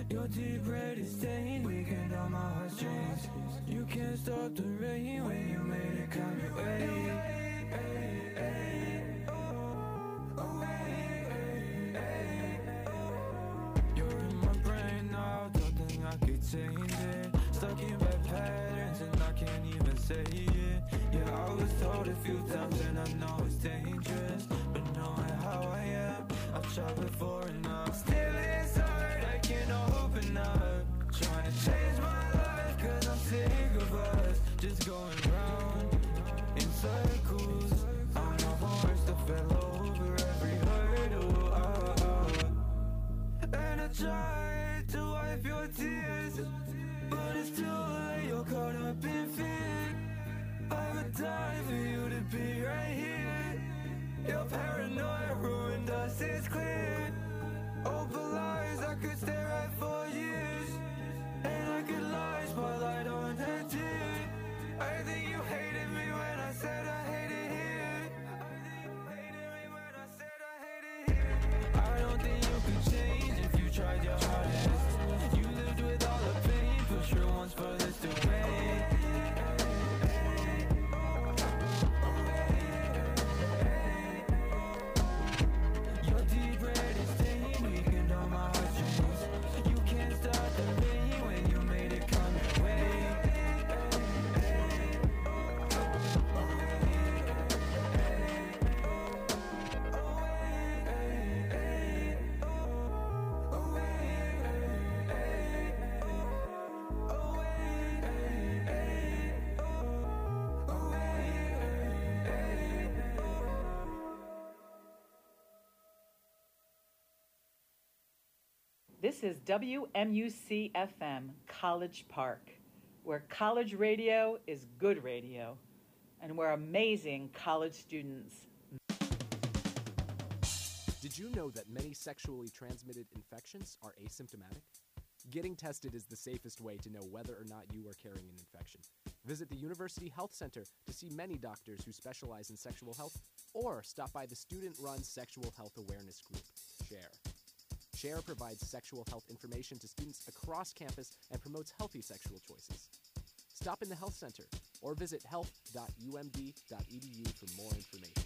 Your deep red is stained, weekend on my heartstrings. You can't stop the rain when you made it come your way. You're in my brain now, don't think I could change it. Stuck in bad patterns and I can't even say it. Yeah, I was told a few times and I know it's dangerous, but knowing how I am, I've tried before and now still inside, I can't open up. Trying to change my life cause I'm sick of us just going round in circles. I'm the horse that fell over every hurdle. And I tried to wipe your tears, but it's too late, you're caught up in fear. I would die for you to be right here. Your paranoia ruined us, it's clear. Open lies, I could stare at for years, and I could lie, spotlight on that tear. I think you hated me when I said I hated here. I don't think you could change if you tried your hardest. You lived with all the pain, push your ones furthest away. Your deep red is stained, weekend on my heartstrings. You can't stop the rain when you made it come your way. This is WMUC FM, College Park, where college radio is good radio, and where amazing college students. Did you know that many sexually transmitted infections are asymptomatic? Getting tested is the safest way to know whether or not you are carrying an infection. Visit the University Health Center to see many doctors who specialize in sexual health, or stop by the student-run sexual health awareness group, SHARE. SHARE provides sexual health information to students across campus and promotes healthy sexual choices. Stop in the health center or visit health.umd.edu for more information.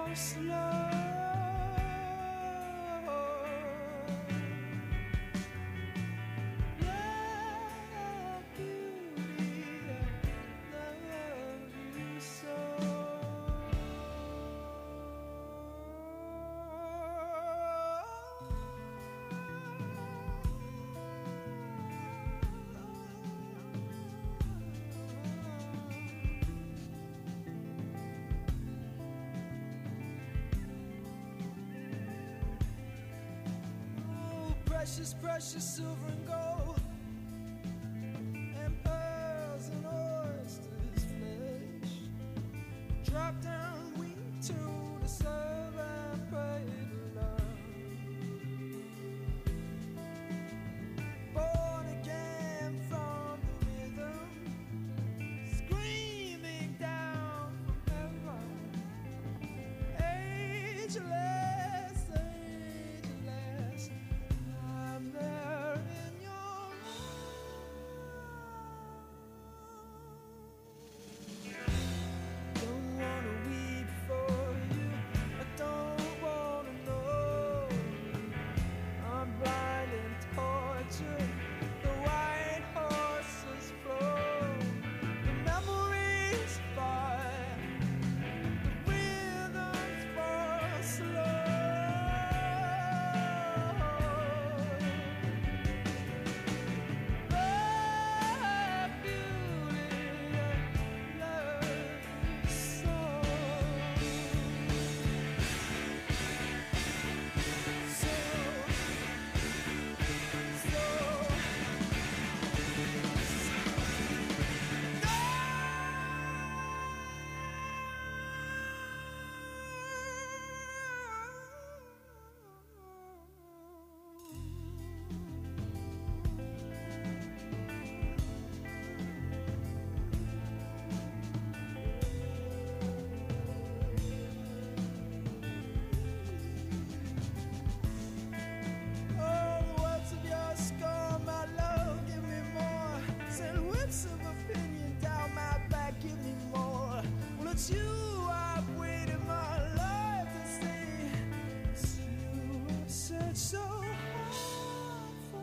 Precious, precious silver and gold, and pearls and oysters flesh. Drop down weak to the serve and pray to love. Born again from the rhythm, screaming down from heaven. Ageless, ageless. I'm there in your arms. Don't wanna weep for you. I don't wanna know. I'm blind and tortured. The white horses flow. The memories fire. The rhythms fall slow. It's you I've waited my life to see. It's you I've searched so hard for.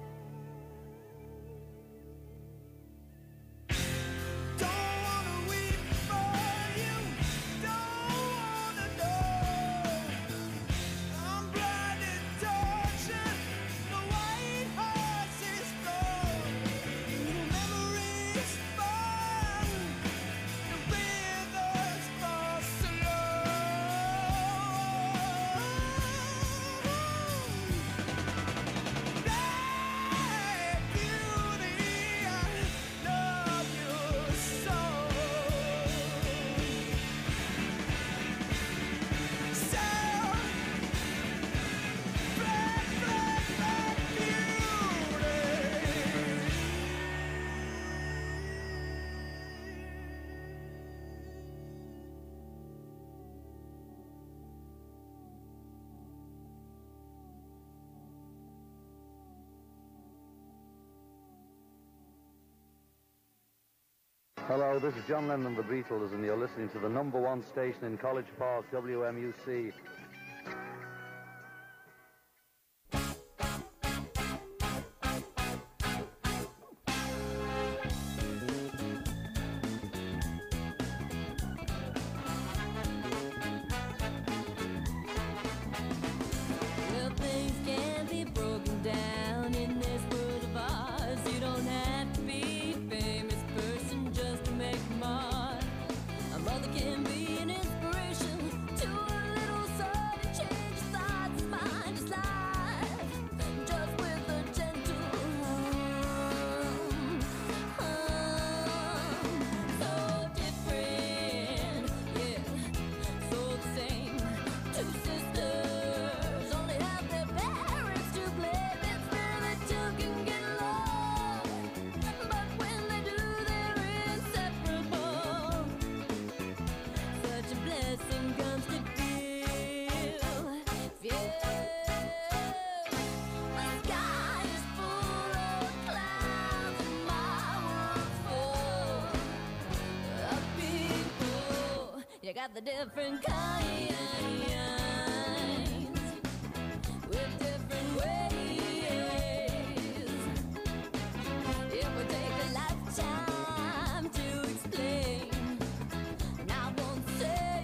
Don't wanna weep for you. Don't wanna know. I'm blind and tortured. The white horse is gone. The memories fun. The rivers fall slow. Black beauty, I love you so. So black, black, black beauty. Hello, this is John Lennon and the Beatles, and you're listening to the #1 station in College Park, WMUC. Well, things can be broken down in this world of ours. You don't have to be a famous person just to make a mark. A mother can be an inspiration to a little soul. different kinds with different ways. It would take a lifetime to explain, and I won't say.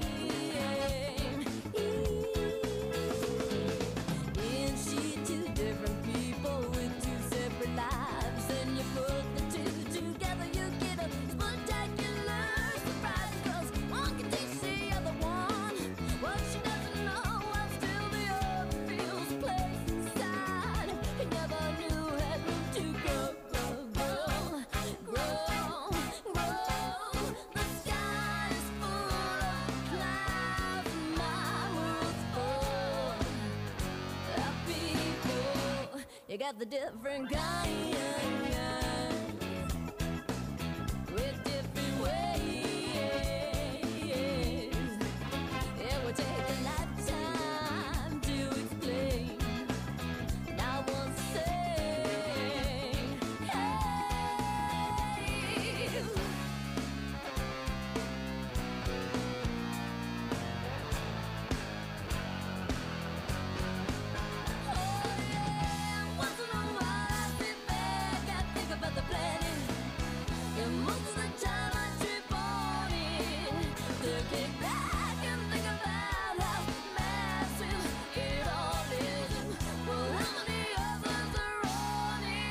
Is she two different people with two separate lives? And you put the two together, you get a spectacular surprise. 'Cause one can teach the other one what she doesn't know, while still the other feels a place inside. He never knew had room to grow, grow, grow, grow, grow. The sky is full of clouds, and my world's full of people. You got the different kinds with different ways. It would take a lifetime to explain, and I won't say, hey. Oh yeah, once in a while I sit back, I think about the planet, and most of the time I trip on it. To kick back and think about how massive it all is, and well, how many of us are on it?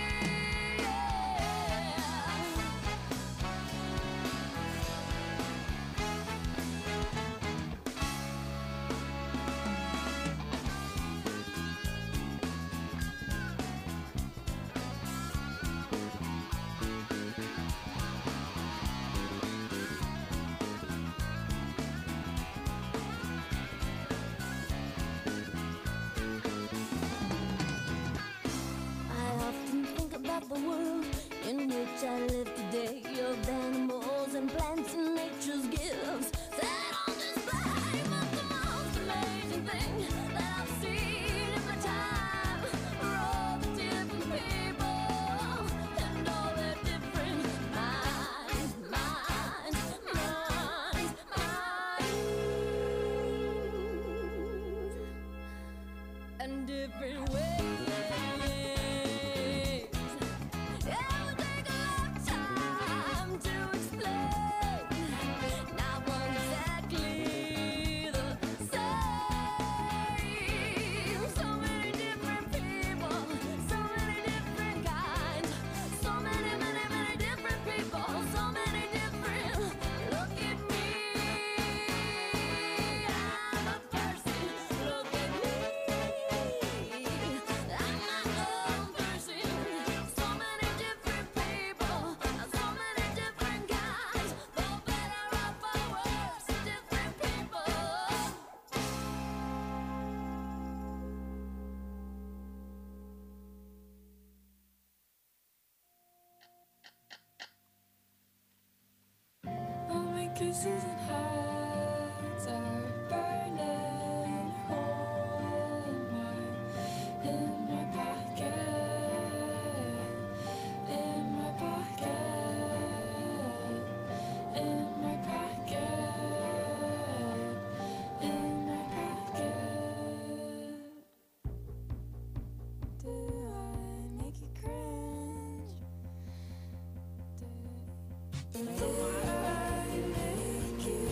I often think about the world in which I live today, of animals and plants and nature's gifts set on display. But the most amazing thing that I've seen in my time are all the different people and all their different minds, minds, minds, minds, and different ways. It would take a lifetime to explain, not one exactly the same. So many different people, so many different kinds, so many, many, many different people, so many different. Look at me, I'm a person. Look at me, I'm my own person. So many different people, so many different kinds, for better or for worse, different people. All my kisses and hearts are burning hole in my pocket, in my pocket, in my pocket, in my pocket. Do I make you cringe? Do I make you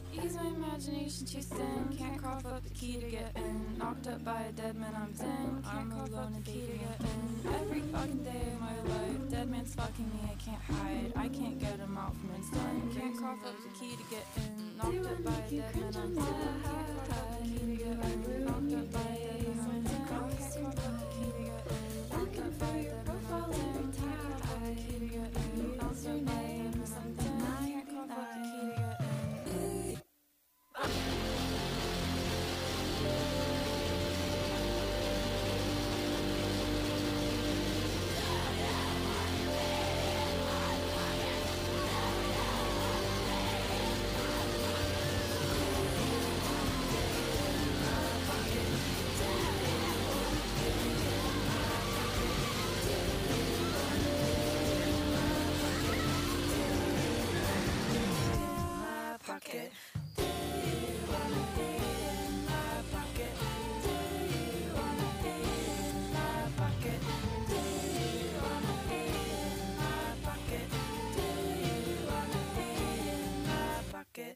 Ease my imagination too thin. Can't cough up the key to get in. Knocked up by a dead man, I'm zen. I'm alone and key to get in. Every fucking day of my life, dead man's fucking me, I can't hide. I can't get him out from inside. Can't cough up the key to get in. Knocked up by a dead man, I'm zen. Can't cough up the key to get in. Knocked up by a dead man, I'm zen. Can't cough up the key to get in. Knocked up by a dead man, I'm zen. Can't cough up the key to get in. Knocked up by a dead man, I'm zen. Can't cough up the key to get in. Pocket. Do you wanna be in my pocket? Do you wanna be in my pocket? Do you wanna be in my pocket? Do you wanna be in my pocket?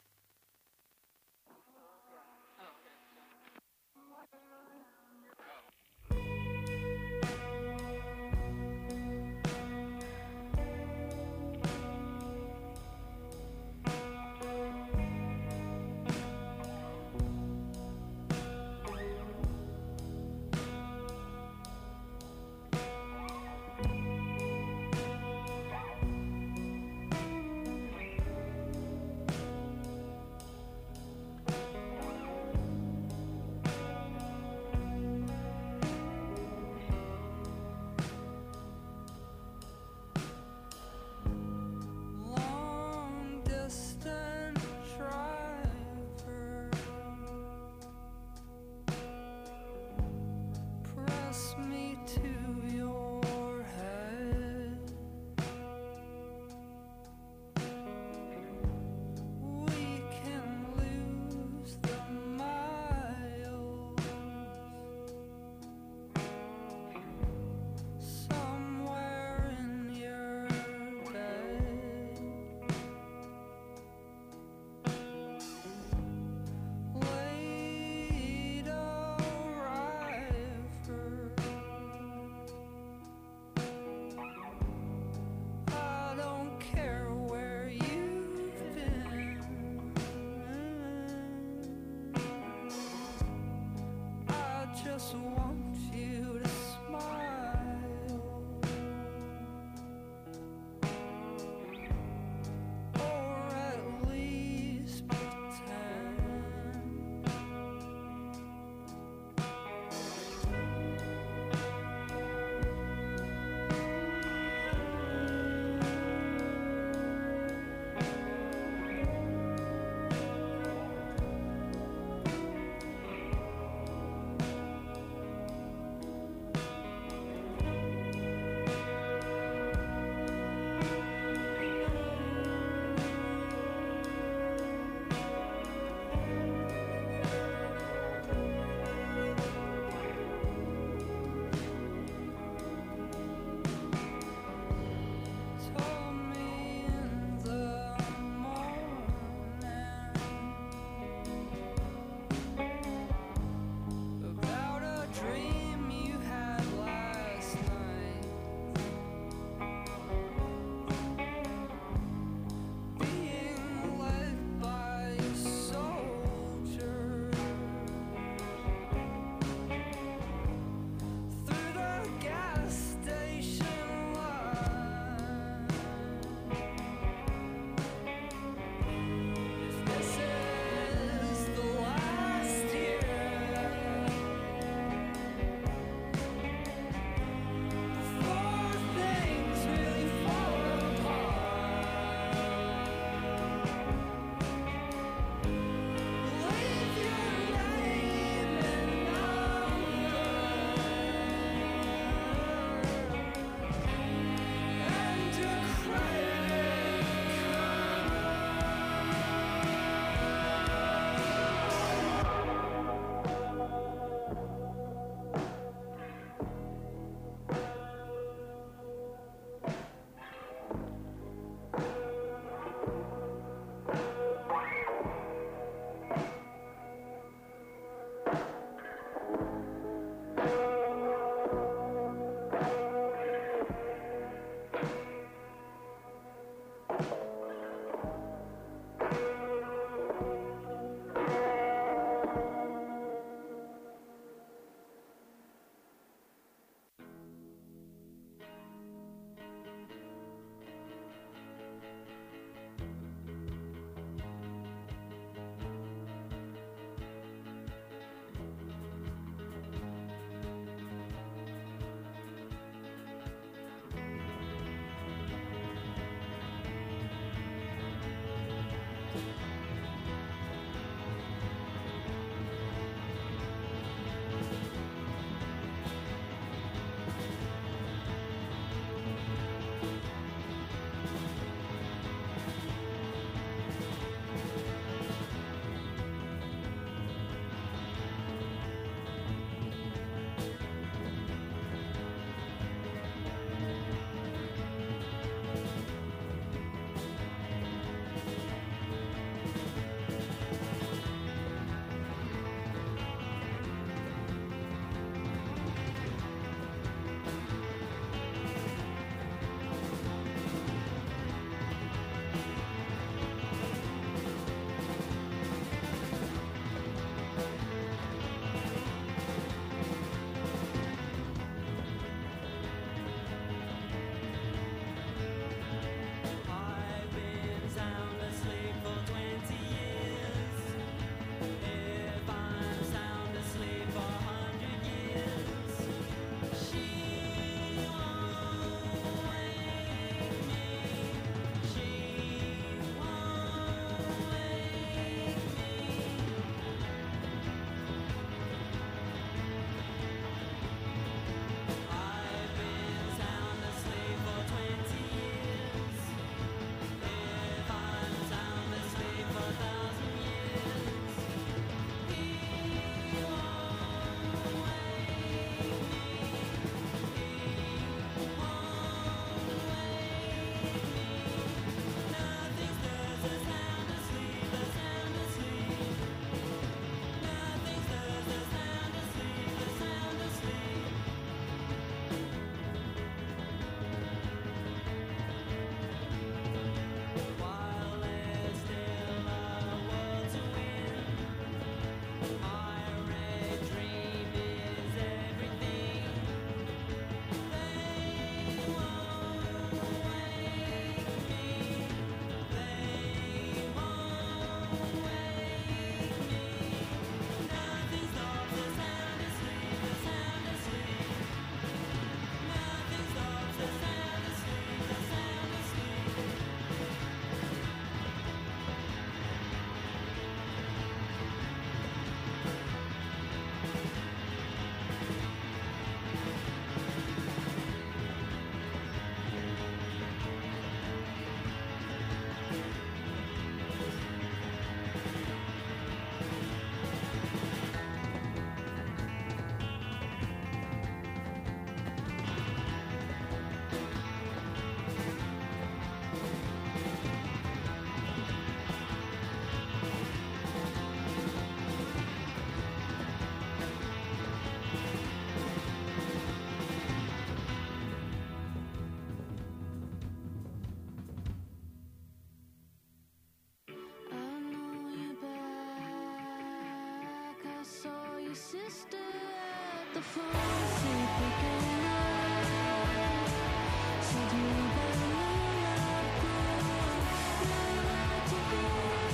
saw your sister at the pharmacy picking up. Said you better love me. Now to be.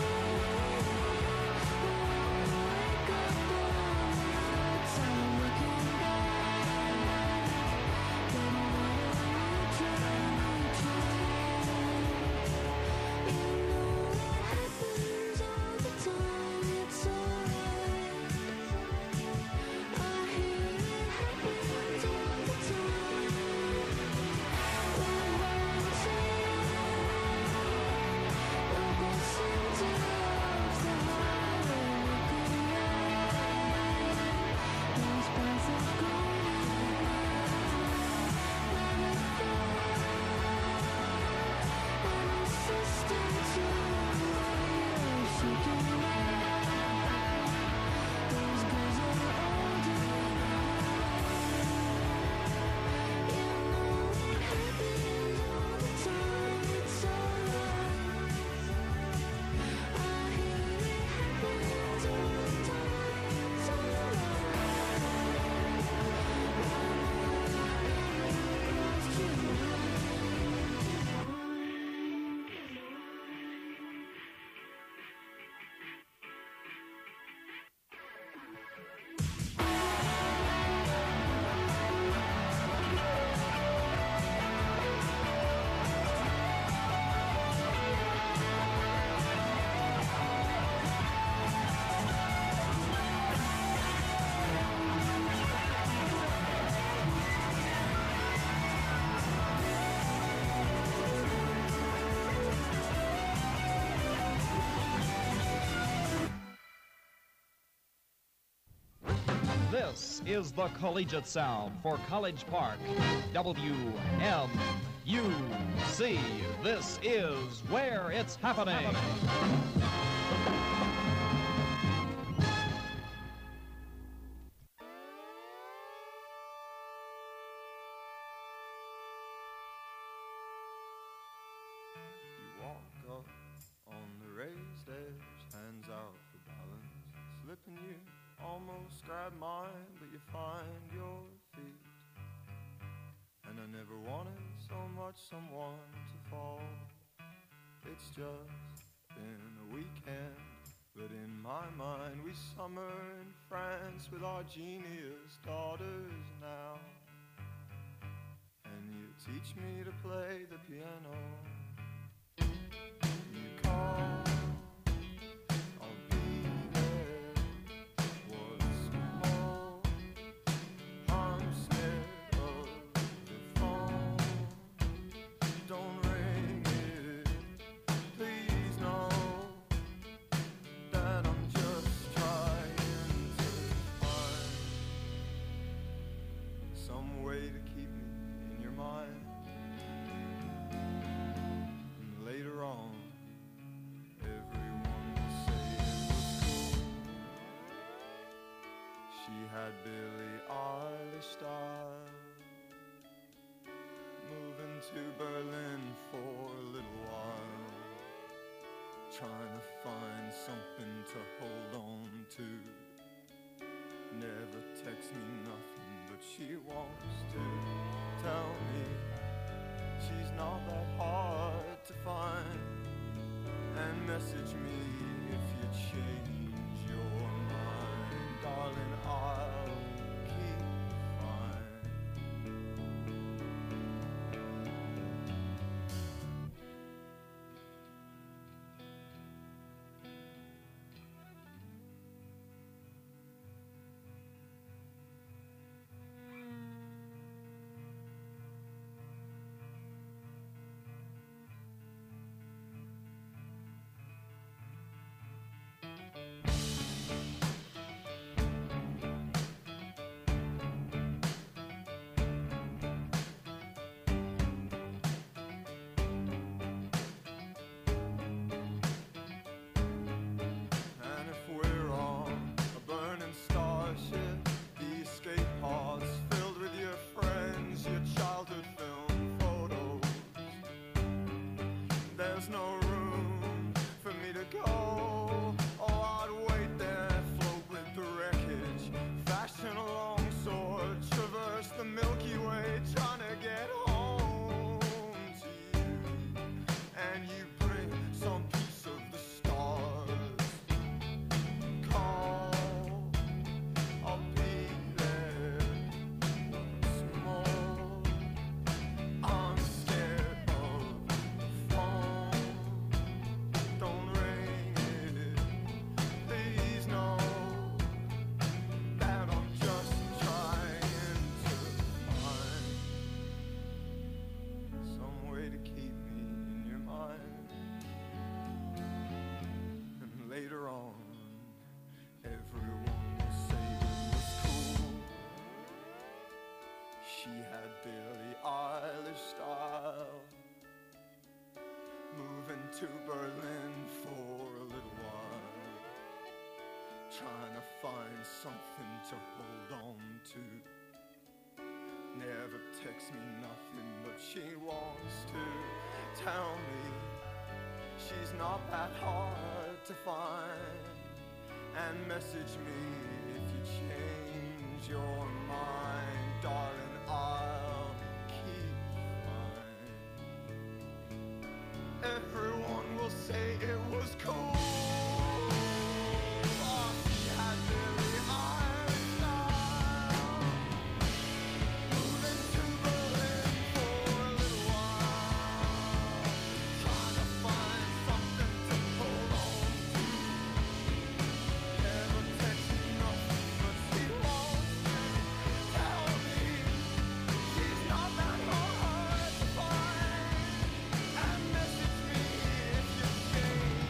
Wake up all the time looking back. But whatever you try. You know it happens all the time. It's alright. I hear it happens all the time. We're running to the center of the highway, looking right. Those paths have gone never thought an assistant to your shaking light. Those girls are older now. You know it happens all the time. It's alright. I hear it happens all the time. It's alright. This is the collegiate sound for College Park. WMUC. This is where it's happening. You walk up on the raised edge, hands out for balance, slipping you almost grab mine, but you find your feet. And I never wanted so much someone to fall. It's just been a weekend, but in my mind we summer in France with our genius daughters now. And you teach me to play the piano. You call, I'll be there. What's more, I'm scared of the phone. Don't ring it, please know that I'm just trying to find some way to keep me in your mind. And later on, everyone will say it was cool. She had Billie Eilish style. Moving to Berlin for a little while, trying to find something to hold on to. Never texts me nothing, but she wants to tell me she's not that hard to find. And message me if you change your mind, darling, I'll keep fine. to Berlin for a little while, trying to find something to hold on to. Never texts me nothing, but she wants to tell me she's not that hard to find, and message me if you change your mind, darling, I'll keep fine. Everyone will say it was cool. Oh, she had really iron style. Moving to Berlin for a little while, trying to find something to hold on to. Never text me nothing, but she wants to tell me she's not that hard to find, and message me if you change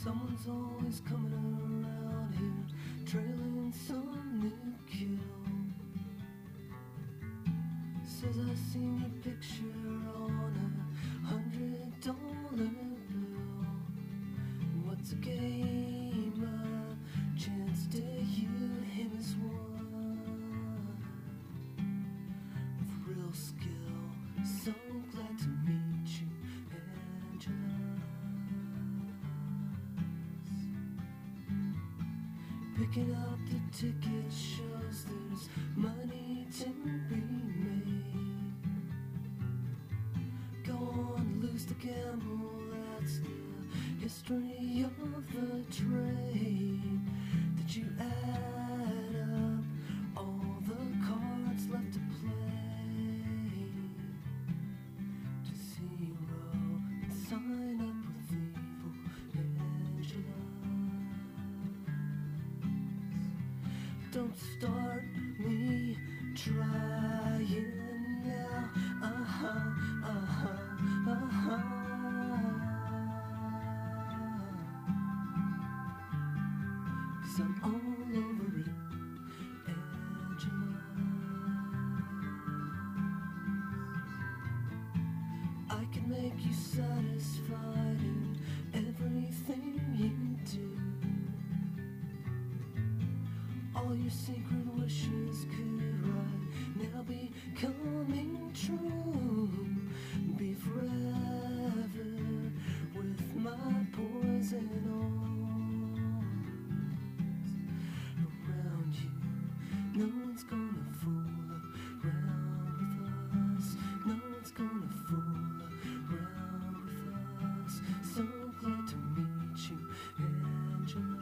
Someone's always coming around here, trailing some new kill. Says I seen your picture on a $100 bill. What's a game? A chance to you, him is one with real skill. So glad to meet you, Angela. Picking up the ticket shows there's money to be made. Go on, lose the gamble, that's the history of the trade. Did you add up all the cards left to play to zero and sign up with evil Angela? Don't start me trying now. Cause I'm all over it, Angela. I can make you satisfied in everything you do. All your secret wishes could right now be coming true. Be forever with my poison arms around you. No one's gonna fool around with us. No one's gonna fool around with us. So glad to meet you, Angela.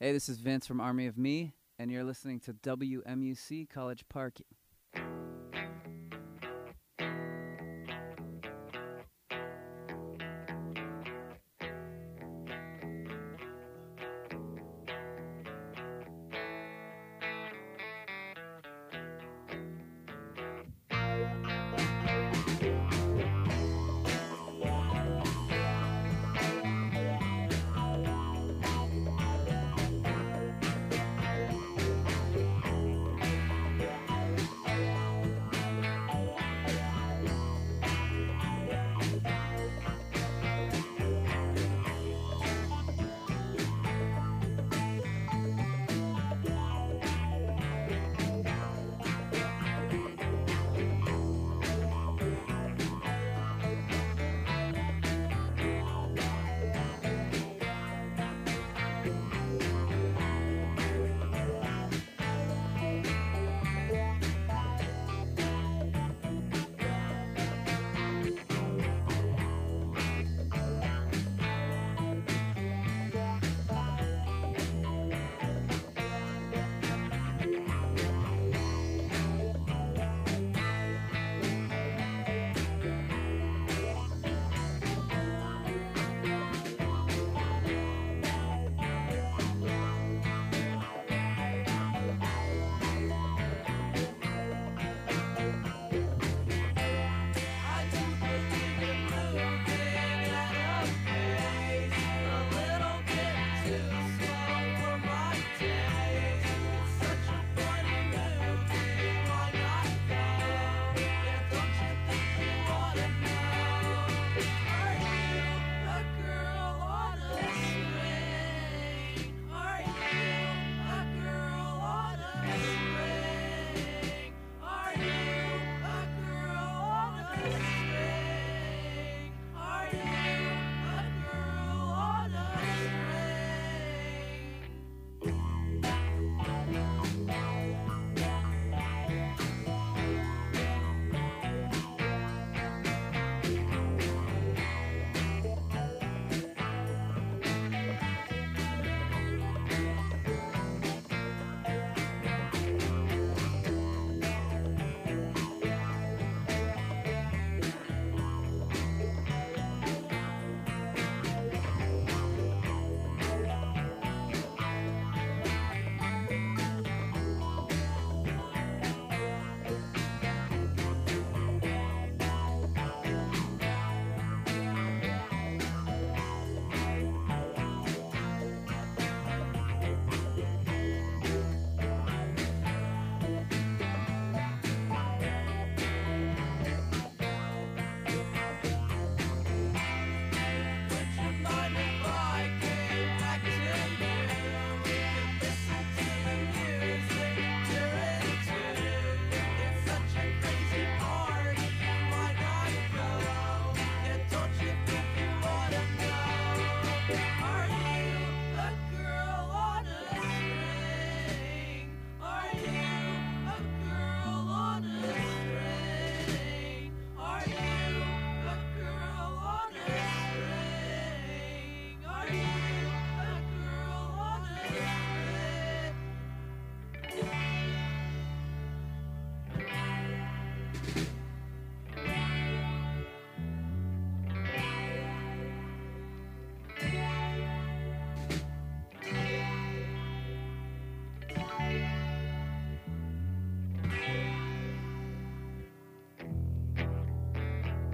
Hey, this is Vince from Army of Me, and you're listening to WMUC College Park